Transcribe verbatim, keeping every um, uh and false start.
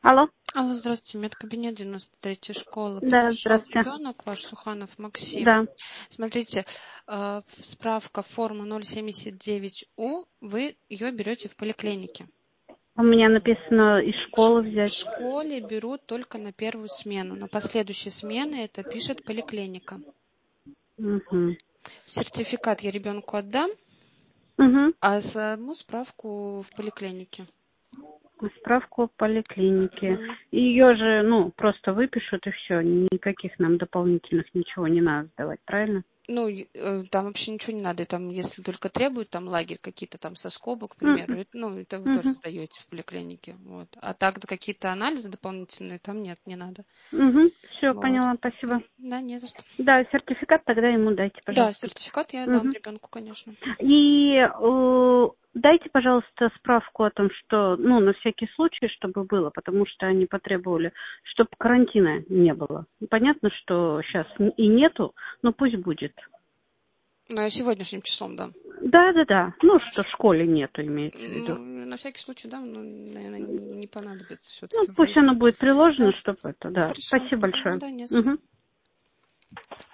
Алло. Алло, здравствуйте, медкабинет девяносто третьей школы. Да, Подошел здравствуйте. ребенок ваш, Суханов Максим. Да. Смотрите, э, справка форма ноль семьдесят девять У, вы ее берете в поликлинике. У меня написано из В ш- школы в взять. школе берут только на первую смену. На последующие смены это пишет поликлиника. Угу. Сертификат я ребенку отдам, Угу. а саму справку в поликлинике. Справку в поликлинике. Мгм. Ее же, ну, просто выпишут и все. Никаких нам дополнительных ничего не надо сдавать, правильно? Ну, и, э, там вообще ничего не надо. Там, если только требуют, там лагерь какие-то там соскобы, к примеру, Угу. это, ну, это вы тоже Угу. сдаете в поликлинике. Вот. А так да, какие-то анализы дополнительные там нет, не надо. Угу. Все, Вот. поняла, спасибо. М, Да, не за что. Да, сертификат тогда ему дайте, Да, пожалуйста. сертификат я дам Угу. ребенку, конечно. И э, дайте, пожалуйста, справку о том, что, ну, на всякий случай, чтобы было, потому что они потребовали, чтобы карантина не было. Понятно, что сейчас и нету, но пусть будет. Ну, я сегодняшним числом дам. Да, да, да. Ну, что в школе нету, имеется в Ну, виду. на всякий случай дам, но, наверное, не понадобится Ну, все-таки пусть уже. оно будет приложено, Да, чтобы это, да. хорошо. Спасибо Мгм. большое. Да, не за что. Угу.